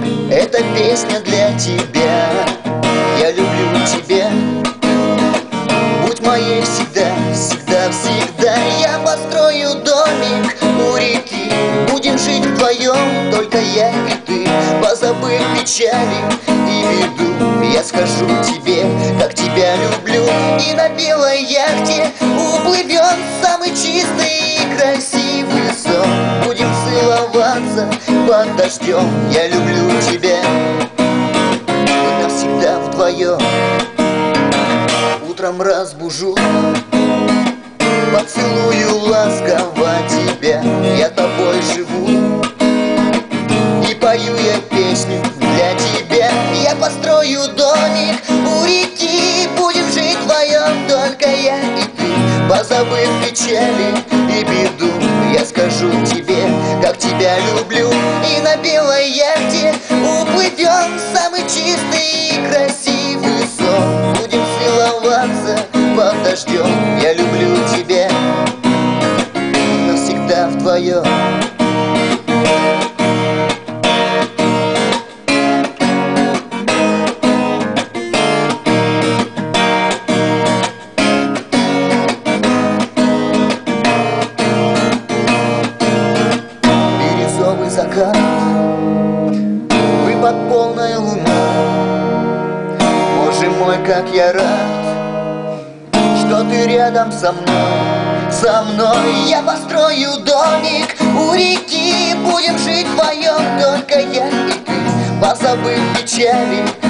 эта песня для тебя. Я люблю тебя, будь моей всегда, всегда, всегда. Я построю домик у реки, будем жить вдвоем, только я и ты. Позабыв печали и беду, я скажу тебе, как тебя люблю. И на белой яхте уплывем в самый чистый и красивый сон. Будем целоваться под дождем. Я люблю тебя, мы навсегда вдвоем. Утром разбужу, поцелую ласково тебя. Я тобой живу и пою я песню для тебя. Я построю домик у реки, будем жить вдвоем, только я и ты. Позабыв печали и беду, я скажу тебе, как тебя люблю. И на белой яхте уплывем в самый чистый и красивый сон. Будем целоваться под дождем. Я люблю тебя, мы навсегда вдвоем. Закат, вы под полной луной. Боже мой, как я рад, что ты рядом со мной, со мной. Я построю домик у реки, будем жить вдвоем, только я и ты. Позабыв печали